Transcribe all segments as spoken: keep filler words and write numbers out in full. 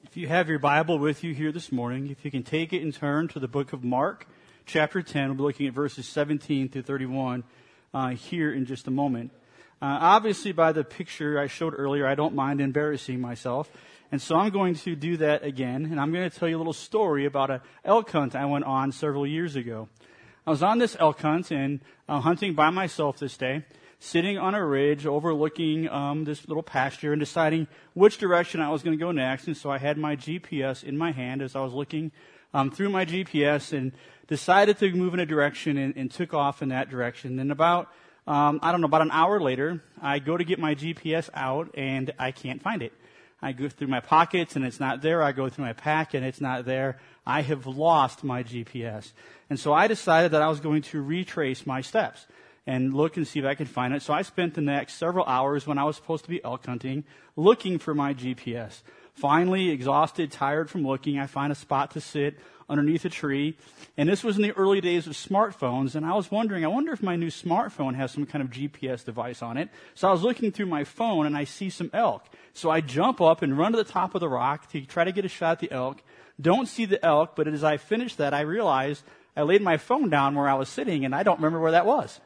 If you have your Bible with you here this morning, if you can take it and turn to the book of Mark, chapter ten. We'll be looking at verses seventeen through thirty-one uh, here in just a moment. Uh, obviously, by the picture I showed earlier, I don't mind embarrassing myself. And so I'm going to do that again, and I'm going to tell you a little story about an elk hunt I went on several years ago. I was on this elk hunt and uh, hunting by myself this day, sitting on a ridge overlooking um, this little pasture and deciding which direction I was going to go next. And so I had my G P S in my hand as I was looking um, through my G P S and decided to move in a direction and, and took off in that direction. And about, um, I don't know, about an hour later, I go to get my G P S out and I can't find it. I go through my pockets and it's not there. I go through my pack and it's not there. I have lost my G P S. And so I decided that I was going to retrace my steps and look and see if I could find it. So I spent the next several hours when I was supposed to be elk hunting looking for my G P S. Finally, exhausted, tired from looking, I find a spot to sit underneath a tree. And this was in the early days of smartphones. And I was wondering, I wonder if my new smartphone has some kind of G P S device on it. So I was looking through my phone and I see some elk. So I jump up and run to the top of the rock to try to get a shot at the elk. Don't see the elk, but as I finished that, I realized I laid my phone down where I was sitting and I don't remember where that was.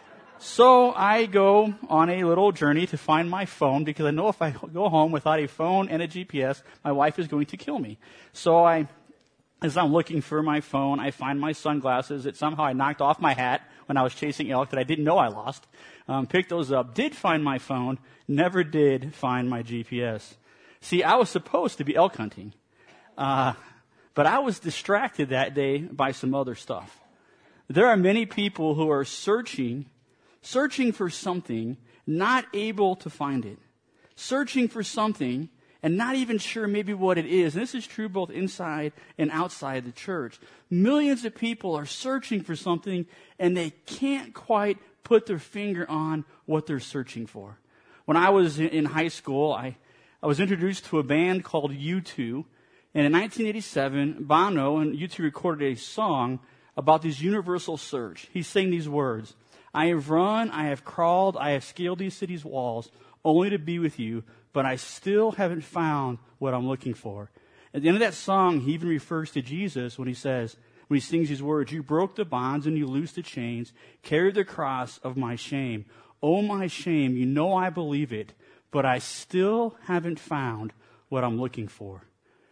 So I go on a little journey to find my phone because I know if I go home without a phone and a G P S, my wife is going to kill me. So I, as I'm looking for my phone, I find my sunglasses that somehow I knocked off my hat when I was chasing elk that I didn't know I lost. Um, picked those up, did find my phone, never did find my G P S. See, I was supposed to be elk hunting, uh, but I was distracted that day by some other stuff. There are many people who are searching Searching for something, not able to find it. Searching for something and not even sure maybe what it is. And this is true both inside and outside the church. Millions of people are searching for something and they can't quite put their finger on what they're searching for. When I was in high school, I, I was introduced to a band called U two. And in nineteen eighty-seven, Bono and U two recorded a song about this universal search. He sang these words: I have run, I have crawled, I have scaled these cities' walls, only to be with you, but I still haven't found what I'm looking for. At the end of that song, he even refers to Jesus when he says, when he sings these words, you broke the bonds and you loosed the chains, carried the cross of my shame. Oh, my shame, you know I believe it, but I still haven't found what I'm looking for.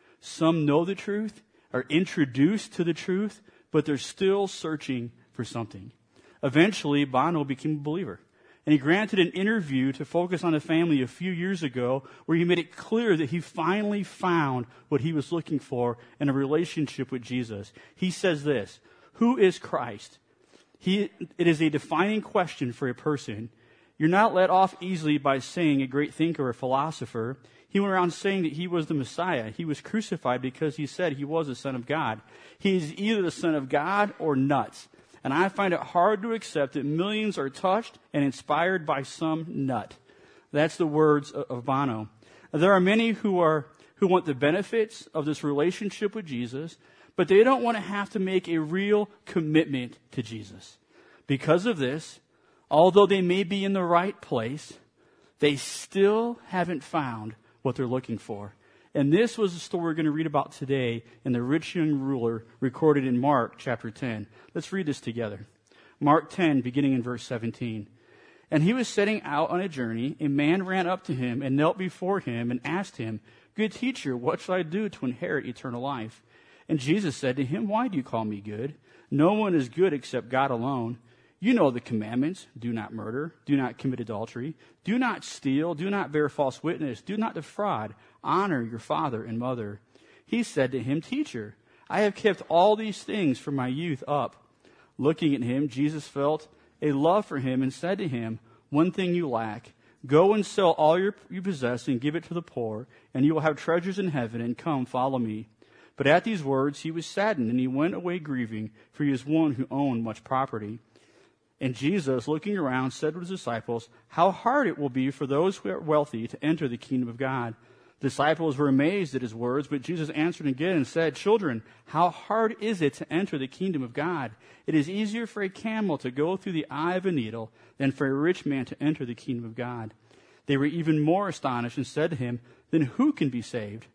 Some know the truth, are introduced to the truth, but they're still searching for something. Eventually, Bono became a believer. And he granted an interview to Focus on the Family a few years ago where he made it clear that he finally found what he was looking for in a relationship with Jesus. He says this: who is Christ? He, it is a defining question for a person. You're not let off easily by saying a great thinker or philosopher. He went around saying that he was the Messiah. He was crucified because he said he was the Son of God. He is either the Son of God or nuts. And I find it hard to accept that millions are touched and inspired by some nut. That's the words of Bono. There are many who are who want the benefits of this relationship with Jesus, but they don't want to have to make a real commitment to Jesus. Because of this, although they may be in the right place, they still haven't found what they're looking for. And this was the story we're going to read about today in the rich young ruler recorded in Mark chapter ten. Let's read this together. Mark ten, beginning in verse seventeen. And he was setting out on a journey. A man ran up to him and knelt before him and asked him, Good teacher, what shall I do to inherit eternal life? And Jesus said to him, Why do you call me good? No one is good except God alone. You know the commandments. Do not murder. Do not commit adultery. Do not steal. Do not bear false witness. Do not defraud. Honor your father and mother. He said to him, Teacher, I have kept all these things from my youth up. Looking at him, Jesus felt a love for him and said to him, One thing you lack. Go and sell all your, you possess and give it to the poor, and you will have treasures in heaven, and come, follow me. But at these words he was saddened, and he went away grieving, for he was one who owned much property. And Jesus, looking around, said to his disciples, How hard it will be for those who are wealthy to enter the kingdom of God. The disciples were amazed at his words, but Jesus answered again and said, Children, how hard is it to enter the kingdom of God? It is easier for a camel to go through the eye of a needle than for a rich man to enter the kingdom of God. They were even more astonished and said to him, Then who can be saved?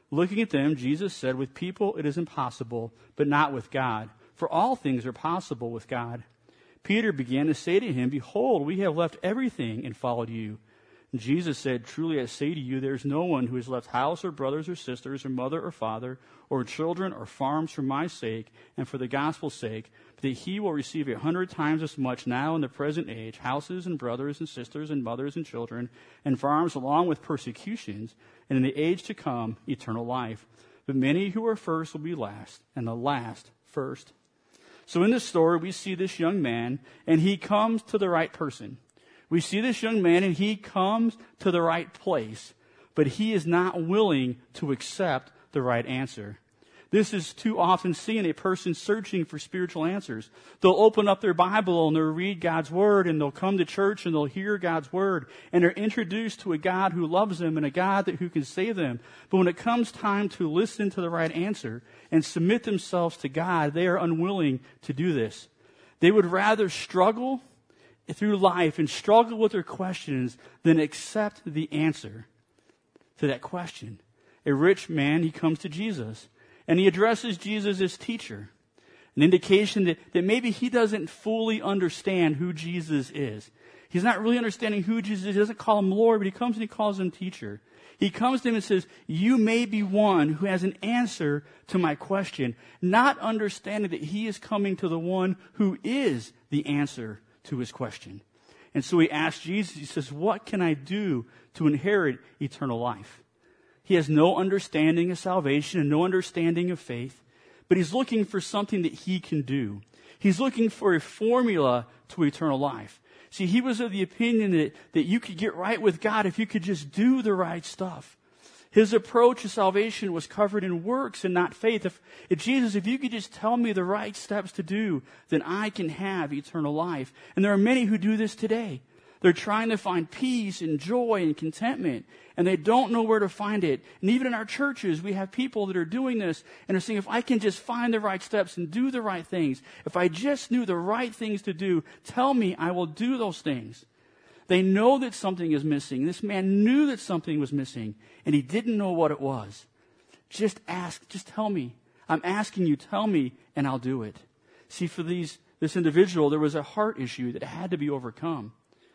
Looking at them, Jesus said, with people it is impossible, but not with God. For all things are possible with God. Peter began to say to him, behold, we have left everything and followed you. And Jesus said, truly I say to you, there is no one who has left house or brothers or sisters or mother or father or children or farms for my sake and for the gospel's sake, but that he will receive a hundred times as much now in the present age, houses and brothers and sisters and mothers and children and farms along with persecutions, and in the age to come, eternal life. But many who are first will be last, and the last first. So in this story, we see this young man, and he comes to the right person. We see this young man, and he comes to the right place, but he is not willing to accept the right answer. This is too often seen a person searching for spiritual answers. They'll open up their Bible and they'll read God's Word, and they'll come to church and they'll hear God's Word, and they're introduced to a God who loves them and a God that, who can save them. But when it comes time to listen to the right answer and submit themselves to God, they are unwilling to do this. They would rather struggle through life and struggle with their questions than accept the answer to that question. A rich man, he comes to Jesus, and he addresses Jesus as teacher, an indication that, that maybe he doesn't fully understand who Jesus is. He's not really understanding who Jesus is. He doesn't call him Lord, but he comes and he calls him teacher. He comes to him and says, you may be one who has an answer to my question, not understanding that he is coming to the one who is the answer to his question. And so he asks Jesus, he says, what can I do to inherit eternal life? He has no understanding of salvation and no understanding of faith, but he's looking for something that he can do. He's looking for a formula to eternal life. See, he was of the opinion that, that you could get right with God if you could just do the right stuff. His approach to salvation was covered in works and not faith. If, if Jesus, if you could just tell me the right steps to do, then I can have eternal life. And there are many who do this today. They're trying to find peace and joy and contentment, and they don't know where to find it. And even in our churches, we have people that are doing this and are saying, if I can just find the right steps and do the right things, if I just knew the right things to do, tell me, I will do those things. They know that something is missing. This man knew that something was missing, and he didn't know what it was. Just ask, just tell me. I'm asking you, tell me, and I'll do it. See, for these this individual, there was a heart issue that had to be overcome.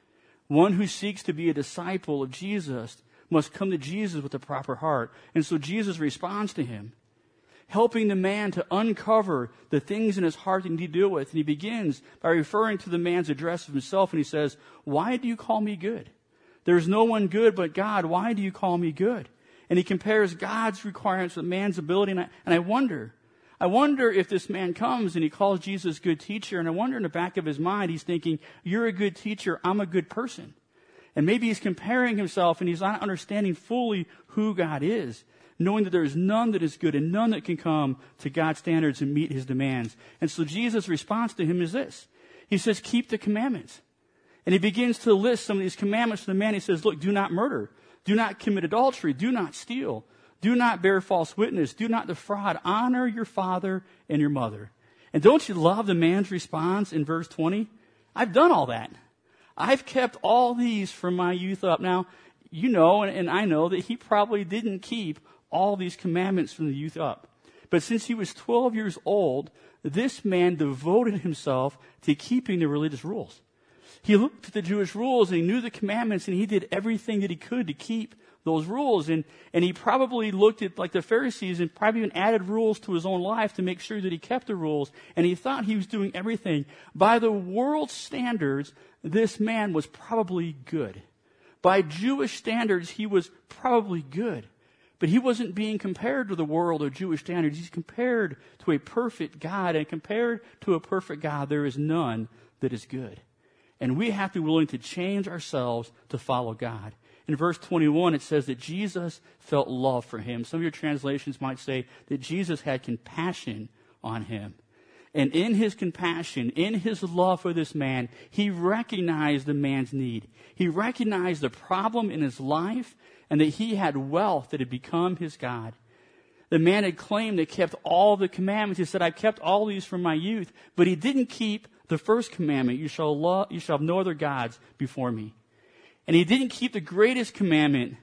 One who seeks to be a disciple of Jesus must come to Jesus with a proper heart. And so Jesus responds to him, helping the man to uncover the things in his heart that he need to deal with. And he begins by referring to the man's address of himself, and he says, why do you call me good? There is no one good but God. Why do you call me good? And he compares God's requirements with man's ability. And I, and I wonder, I wonder if this man comes and he calls Jesus good teacher, and I wonder in the back of his mind, he's thinking, you're a good teacher, I'm a good person. And maybe he's comparing himself and he's not understanding fully who God is, knowing that there is none that is good and none that can come to God's standards and meet his demands. And so Jesus' response to him is this. He says, keep the commandments. And he begins to list some of these commandments to the man. He says, look, do not murder. Do not commit adultery. Do not steal. Do not bear false witness. Do not defraud. Honor your father and your mother. And don't you love the man's response in verse twenty? I've done all that. I've kept all these from my youth up. Now, you know, and, and I know that he probably didn't keep all these commandments from the youth up. But since he was twelve years old, this man devoted himself to keeping the religious rules. He looked at the Jewish rules and he knew the commandments, and he did everything that he could to keep those rules. And, and he probably looked at, like the Pharisees, and probably even added rules to his own life to make sure that he kept the rules. And he thought he was doing everything. By the world's standards, this man was probably good. By Jewish standards, he was probably good. But he wasn't being compared to the world or Jewish standards. He's compared to a perfect God. And compared to a perfect God, there is none that is good. And we have to be willing to change ourselves to follow God. In verse twenty-one, it says that Jesus felt love for him. Some of your translations might say that Jesus had compassion on him. And in his compassion, in his love for this man, he recognized the man's need. He recognized the problem in his life and that he had wealth that had become his God. The man had claimed that he kept all the commandments. He said, I've kept all these from my youth. But he didn't keep the first commandment, you shall love, you shall have no other gods before me. And he didn't keep the greatest commandment,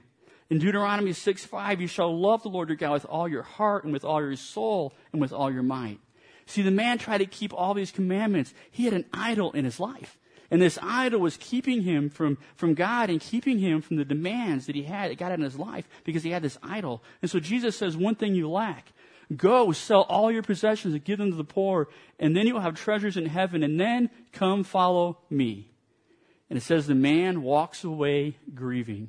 In Deuteronomy six five, you shall love the Lord your God with all your heart and with all your soul and with all your might. See, the man tried to keep all these commandments. He had an idol in his life. And this idol was keeping him from, from God and keeping him from the demands that he had, that God had in his life, because he had this idol. And so Jesus says, one thing you lack. Go, sell all your possessions and give them to the poor, and then you will have treasures in heaven, and then come follow me. And it says the man walks away grieving.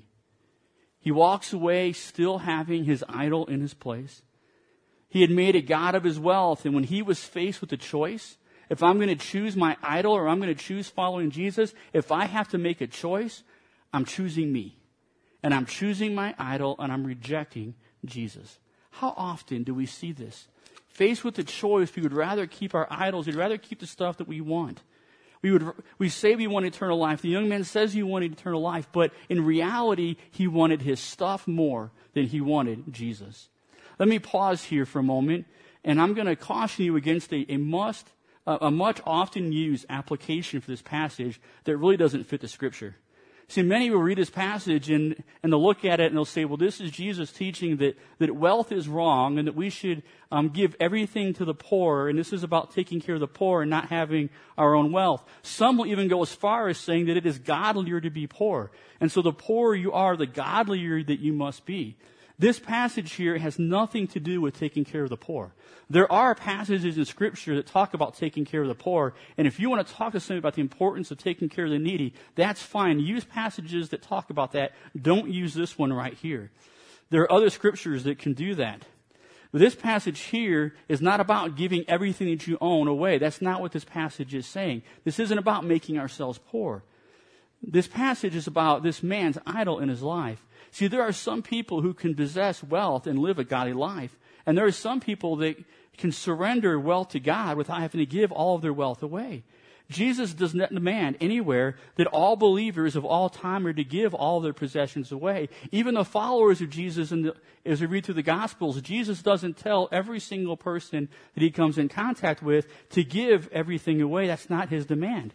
He walks away still having his idol in his place. He had made a god of his wealth, and when he was faced with the choice, if I'm going to choose my idol or I'm going to choose following Jesus, if I have to make a choice, I'm choosing me. And I'm choosing my idol, and I'm rejecting Jesus. How often do we see this? Faced with the choice, we would rather keep our idols. We'd rather keep the stuff that we want. We would we say we want eternal life. The young man says he wanted eternal life, but in reality, he wanted his stuff more than he wanted Jesus. Let me pause here for a moment, and I'm going to caution you against a, a must, a, a much often used application for this passage that really doesn't fit the Scripture. See, many will read this passage and, and they'll look at it and they'll say, well, this is Jesus teaching that, that wealth is wrong and that we should um, give everything to the poor, and this is about taking care of the poor and not having our own wealth. Some will even go as far as saying that it is godlier to be poor. And so the poorer you are, the godlier that you must be. This passage here has nothing to do with taking care of the poor. There are passages in Scripture that talk about taking care of the poor, and if you want to talk to somebody about the importance of taking care of the needy, that's fine. Use passages that talk about that. Don't use this one right here. There are other Scriptures that can do that. But this passage here is not about giving everything that you own away. That's not what this passage is saying. This isn't about making ourselves poor. This passage is about this man's idol in his life. See, there are some people who can possess wealth and live a godly life. And there are some people that can surrender wealth to God without having to give all of their wealth away. Jesus does not demand anywhere that all believers of all time are to give all of their possessions away. Even the followers of Jesus, in the, as we read through the Gospels, Jesus doesn't tell every single person that he comes in contact with to give everything away. That's not his demand.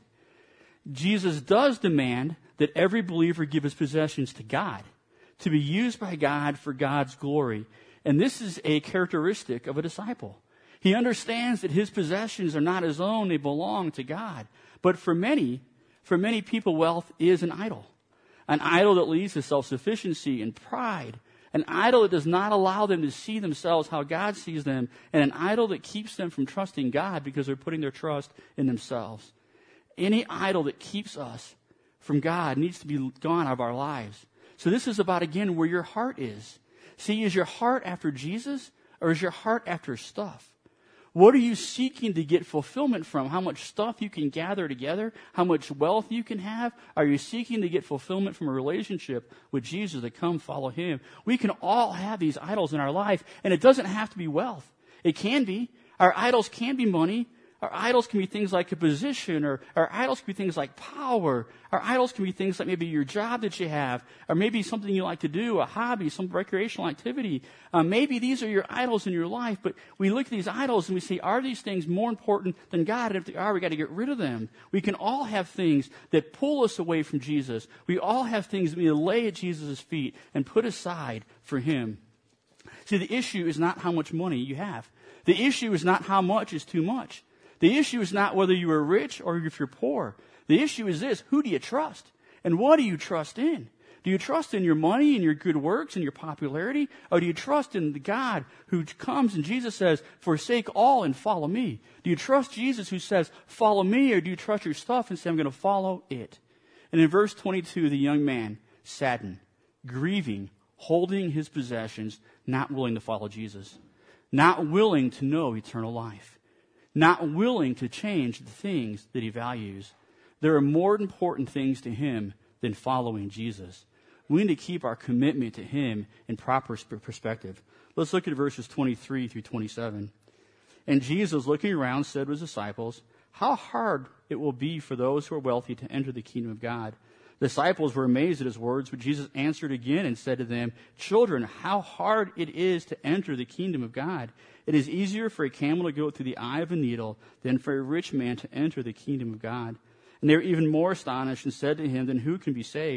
Jesus does demand that every believer give his possessions to God, to be used by God for God's glory. And this is a characteristic of a disciple. He understands that his possessions are not his own, they belong to God. But for many, for many people, wealth is an idol. An idol that leads to self-sufficiency and pride. An idol that does not allow them to see themselves how God sees them. And an idol that keeps them from trusting God because they're putting their trust in themselves. Any idol that keeps us from God needs to be gone out of our lives. So this is about, again, where your heart is. See, is your heart after Jesus or is your heart after stuff? What are you seeking to get fulfillment from? How much stuff you can gather together? How much wealth you can have? Are you seeking to get fulfillment from a relationship with Jesus, to come follow him? We can all have these idols in our life, and it doesn't have to be wealth. It can be. Our idols can be money. Our idols can be things like a position, or our idols can be things like power. Our idols can be things like maybe your job that you have, or maybe something you like to do, a hobby, some recreational activity. Uh, maybe these are your idols in your life, but we look at these idols and we say, are these things more important than God? And if they are, we got to get rid of them. We can all have things that pull us away from Jesus. We all have things that we lay at Jesus' feet and put aside for him. See, the issue is not how much money you have. The issue is not how much is too much. The issue is not whether you are rich or if you're poor. The issue is this: who do you trust? And what do you trust in? Do you trust in your money and your good works and your popularity? Or do you trust in the God who comes and Jesus says, forsake all and follow me? Do you trust Jesus who says, follow me? Or do you trust your stuff and say, I'm going to follow it? And in verse twenty-two, the young man, saddened, grieving, holding his possessions, not willing to follow Jesus, not willing to know eternal life, not willing to change the things that he values. There are more important things to him than following Jesus. We need to keep our commitment to him in proper perspective. Let's look at verses twenty-three through twenty-seven. And Jesus, looking around, said to his disciples, how hard it will be for those who are wealthy to enter the kingdom of God. The disciples were amazed at his words, but Jesus answered again and said to them, children, how hard it is to enter the kingdom of God. It is easier for a camel to go through the eye of a needle than for a rich man to enter the kingdom of God. And they were even more astonished and said to him, then who can be saved?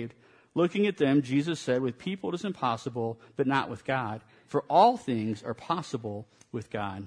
Looking at them, Jesus said, with people it is impossible, but not with God. For all things are possible with God.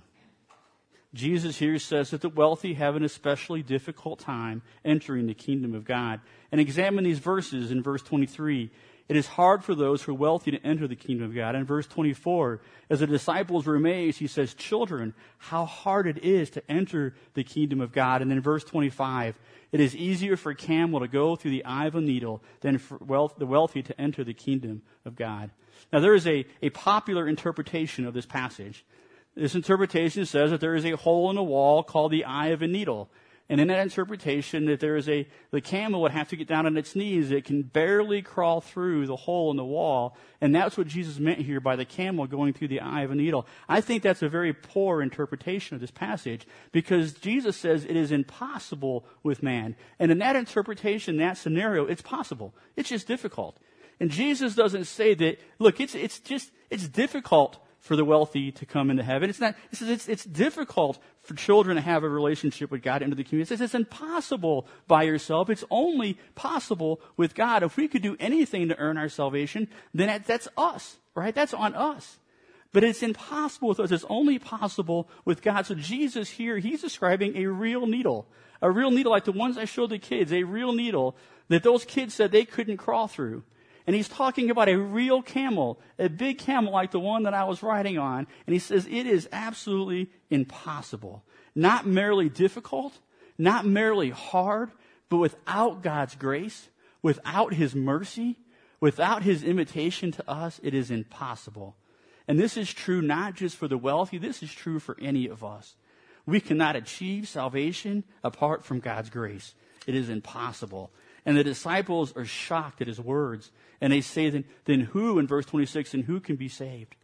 Jesus here says that the wealthy have an especially difficult time entering the kingdom of God. And examine these verses in verse twenty-three. It is hard for those who are wealthy to enter the kingdom of God. In verse twenty-four, as the disciples were amazed, he says, children, how hard it is to enter the kingdom of God. And then in verse twenty-five, it is easier for a camel to go through the eye of a needle than for wealth, the wealthy to enter the kingdom of God. Now there is a, a popular interpretation of this passage. This interpretation says that there is a hole in the wall called the eye of a needle. And in that interpretation, that there is a, the camel would have to get down on its knees. It can barely crawl through the hole in the wall. And that's what Jesus meant here by the camel going through the eye of a needle. I think that's a very poor interpretation of this passage, because Jesus says it is impossible with man. And in that interpretation, that scenario, it's possible. It's just difficult. And Jesus doesn't say that, look, it's, it's just, it's difficult for the wealthy to come into heaven. It's not, it says it's, it's difficult for children to have a relationship with God into the community. It says it's impossible by yourself. It's only possible with God. If we could do anything to earn our salvation, then that, that's us, right? That's on us. But it's impossible with us. It's only possible with God. So Jesus here, he's describing a real needle. A real needle like the ones I showed the kids. A real needle that those kids said they couldn't crawl through. And he's talking about a real camel, a big camel like the one that I was riding on. And he says it is absolutely impossible. Not merely difficult, not merely hard, but without God's grace, without his mercy, without his invitation to us, it is impossible. And this is true not just for the wealthy, this is true for any of us. We cannot achieve salvation apart from God's grace. It is impossible. And the disciples are shocked at his words. And they say, then, then who, in verse twenty-six, and who can be saved?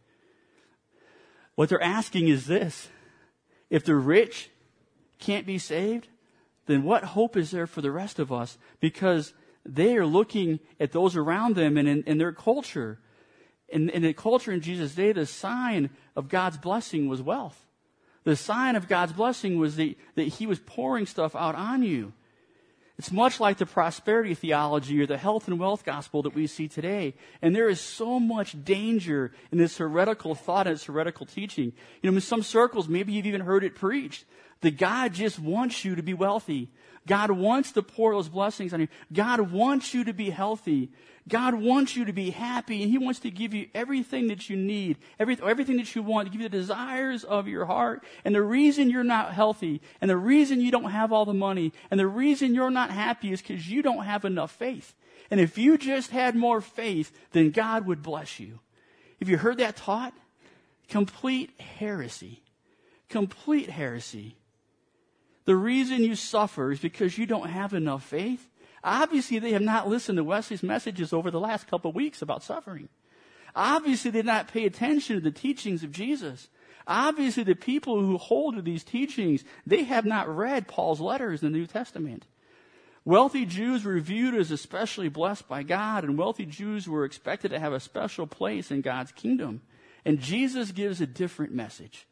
What they're asking is this. If the rich can't be saved, then what hope is there for the rest of us? Because they are looking at those around them and in, in their culture. In, in the culture in Jesus' day, the sign of God's blessing was wealth. The sign of God's blessing was that, that he was pouring stuff out on you. It's much like the prosperity theology or the health and wealth gospel that we see today. And there is so much danger in this heretical thought and this heretical teaching. You know, in some circles, maybe you've even heard it preached, that God just wants you to be wealthy. God wants to pour those blessings on you. God wants you to be healthy. God wants you to be happy, and he wants to give you everything that you need, every, everything that you want, to give you the desires of your heart. And the reason you're not healthy, and the reason you don't have all the money, and the reason you're not happy is because you don't have enough faith. And if you just had more faith, then God would bless you. Have you heard that taught? Complete heresy. Complete heresy. The reason you suffer is because you don't have enough faith. Obviously, they have not listened to Wesley's messages over the last couple of weeks about suffering. Obviously, they did not pay attention to the teachings of Jesus. Obviously, the people who hold to these teachings, they have not read Paul's letters in the New Testament. Wealthy Jews were viewed as especially blessed by God, and wealthy Jews were expected to have a special place in God's kingdom. And Jesus gives a different message.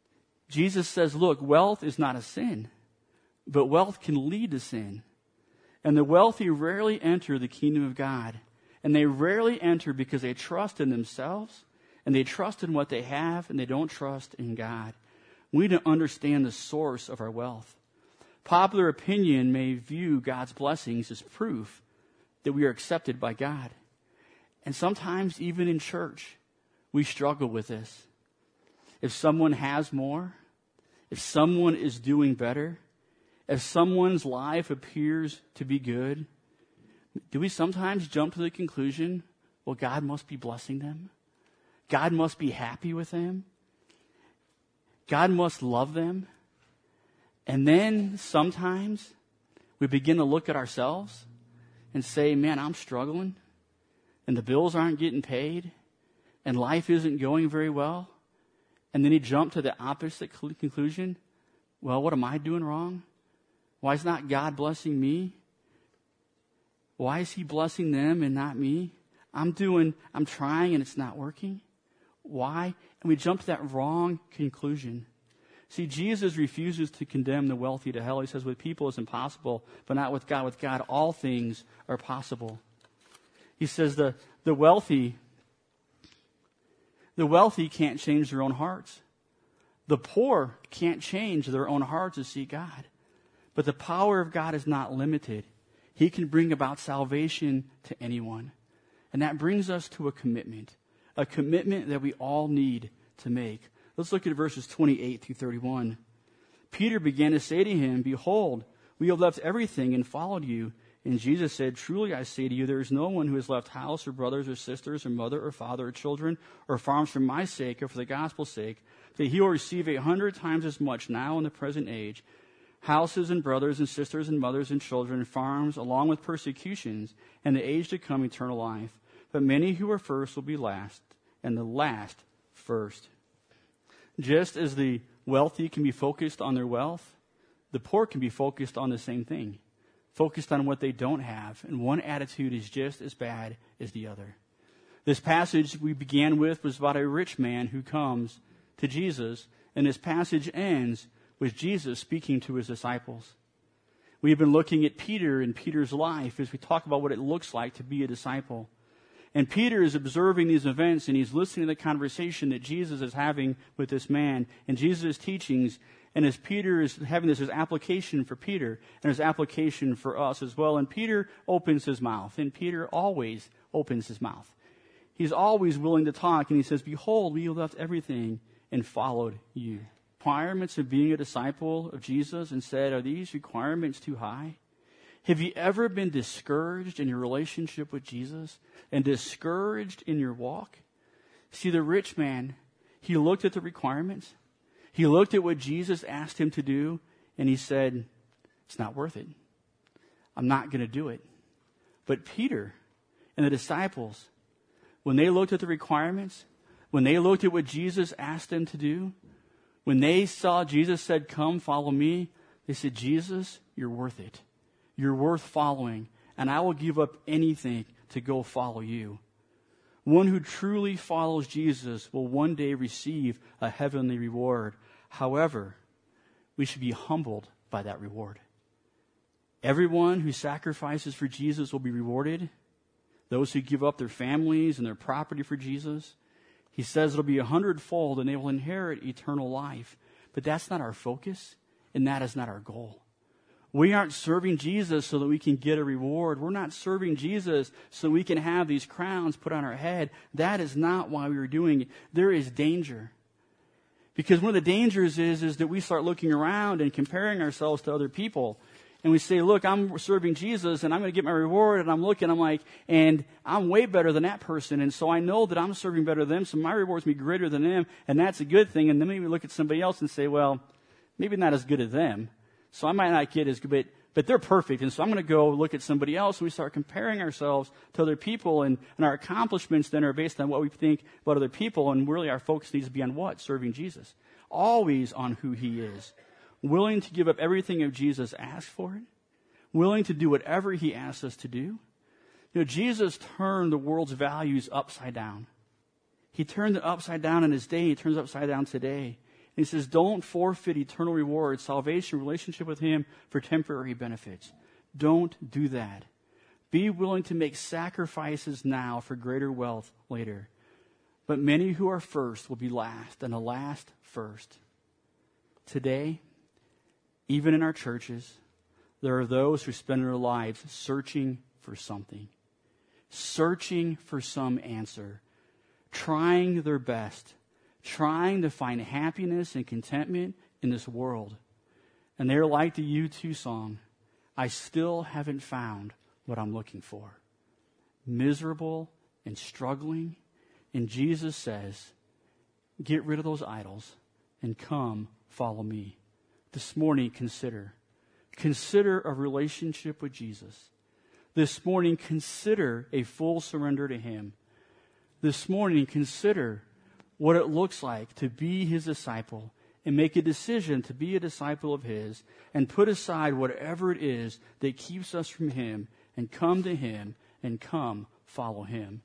Jesus says, look, wealth is not a sin, but wealth can lead to sin. And the wealthy rarely enter the kingdom of God. And they rarely enter because they trust in themselves, and they trust in what they have, and they don't trust in God. We need to understand the source of our wealth. Popular opinion may view God's blessings as proof that we are accepted by God. And sometimes, even in church, we struggle with this. If someone has more, if someone is doing better, if someone's life appears to be good, do we sometimes jump to the conclusion, well, God must be blessing them? God must be happy with them? God must love them? And then sometimes we begin to look at ourselves and say, man, I'm struggling, and the bills aren't getting paid, and life isn't going very well. And then you jump to the opposite conclusion, well, what am I doing wrong? Why is not God blessing me? Why is he blessing them and not me? I'm doing, I'm trying and it's not working. Why? And we jump to that wrong conclusion. See, Jesus refuses to condemn the wealthy to hell. He says with people it's impossible, but not with God. With God, all things are possible. He says the, the wealthy, the wealthy can't change their own hearts. The poor can't change their own hearts to see God. But the power of God is not limited. He can bring about salvation to anyone. And that brings us to a commitment, a commitment that we all need to make. Let's look at verses twenty-eight through thirty-one. Peter began to say to him, "Behold, we have left everything and followed you." And Jesus said, "Truly I say to you, there is no one who has left house or brothers or sisters or mother or father or children or farms for my sake or for the gospel's sake, that he will receive a hundred times as much now in the present age, houses and brothers and sisters and mothers and children and farms, along with persecutions, and the age to come eternal life. But many who are first will be last, and the last first." Just as the wealthy can be focused on their wealth, the poor can be focused on the same thing, focused on what they don't have. And one attitude is just as bad as the other. This passage we began with was about a rich man who comes to Jesus, and this passage ends with Jesus speaking to his disciples. We've been looking at Peter and Peter's life as we talk about what it looks like to be a disciple. And Peter is observing these events, and he's listening to the conversation that Jesus is having with this man and Jesus' teachings. And as Peter is having this, his application for Peter and his application for us as well. And Peter opens his mouth, and Peter always opens his mouth. He's always willing to talk, and he says, "Behold, we left everything and followed you." Requirements of being a disciple of Jesus, and said, are these requirements too high? Have you ever been discouraged in your relationship with Jesus and discouraged in your walk? See, the rich man, he looked at the requirements. He looked at what Jesus asked him to do, and he said, it's not worth it. I'm not going to do it. But Peter and the disciples, when they looked at the requirements, when they looked at what Jesus asked them to do, when they saw Jesus said, "Come, follow me," they said, "Jesus, you're worth it. You're worth following, and I will give up anything to go follow you." One who truly follows Jesus will one day receive a heavenly reward. However, we should be humbled by that reward. Everyone who sacrifices for Jesus will be rewarded. Those who give up their families and their property for Jesus, he says it'll be a hundredfold and they will inherit eternal life. But that's not our focus, and that is not our goal. We aren't serving Jesus so that we can get a reward. We're not serving Jesus so we can have these crowns put on our head. That is not why we are doing it. There is danger. Because one of the dangers is, is that we start looking around and comparing ourselves to other people. And we say, look, I'm serving Jesus and I'm going to get my reward. And I'm looking, I'm like, and I'm way better than that person. And so I know that I'm serving better than them. So my reward's going to be greater than them. And that's a good thing. And then maybe we look at somebody else and say, well, maybe not as good as them. So I might not get as good, but, but they're perfect. And so I'm going to go look at somebody else. And we start comparing ourselves to other people. And, and our accomplishments then are based on what we think about other people. And really our focus needs to be on what? Serving Jesus. Always on who he is. Willing to give up everything if Jesus asks for it. Willing to do whatever he asks us to do. You know, Jesus turned the world's values upside down. He turned it upside down in his day. He turns it upside down today. And he says, don't forfeit eternal rewards, salvation, relationship with him for temporary benefits. Don't do that. Be willing to make sacrifices now for greater wealth later. But many who are first will be last, and the last first. Today, even in our churches, there are those who spend their lives searching for something, searching for some answer, trying their best, trying to find happiness and contentment in this world. And they're like the U two song, I still haven't found what I'm looking for. Miserable and struggling. And Jesus says, get rid of those idols and come follow me. This morning, consider. Consider a relationship with Jesus. This morning, consider a full surrender to him. This morning, consider what it looks like to be his disciple and make a decision to be a disciple of his and put aside whatever it is that keeps us from him and come to him and come follow him.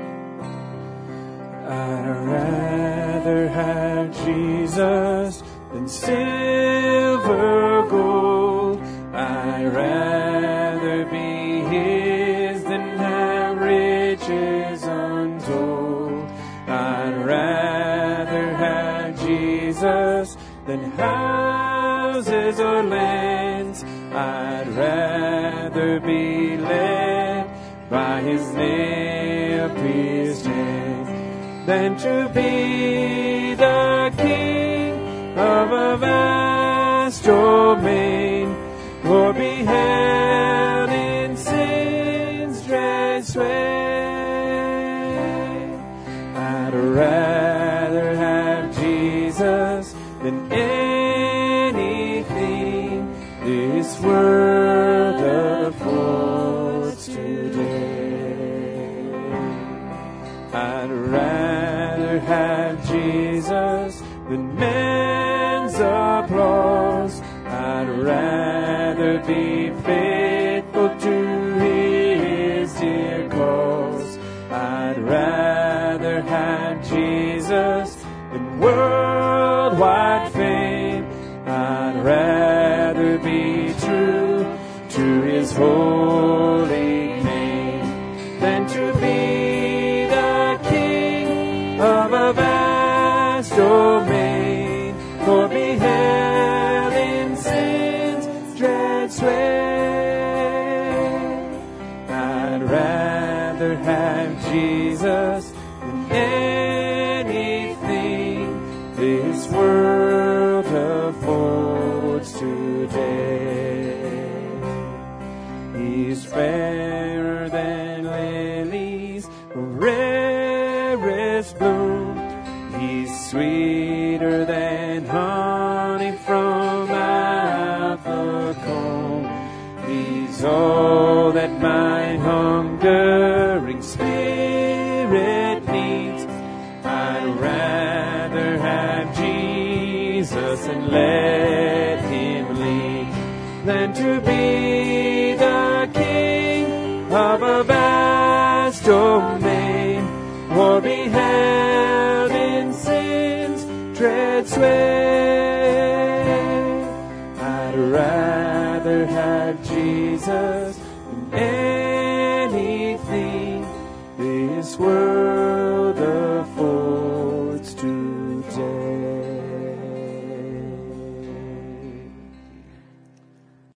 I'd rather have Jesus than silver gold. I'd rather be his than have riches untold. I'd rather have Jesus than houses or lands. I'd rather be led by his nail-pierced hands than to be the king of a vast domain, or be held in sin's dread sway. I'd rather have Jesus than anything this world affords today. I'd rather have Jesus than man's applause. I'd rather be faithful to his dear cause. I'd rather have Jesus than worldwide fame. I'd rather be true to his holy name than to be the king of a vast domain, or be held in sin's dread sway. I'd rather have Jesus than anything this world affords today. He's fairer than lilies of rarest bloom. He's sweeter than honey from out the comb. He's all that my hungering spirit needs. I'd rather have Jesus and let him lead than to be the king of a vast domain, or be held in sin's dread sway. I'd rather have Jesus than anything this world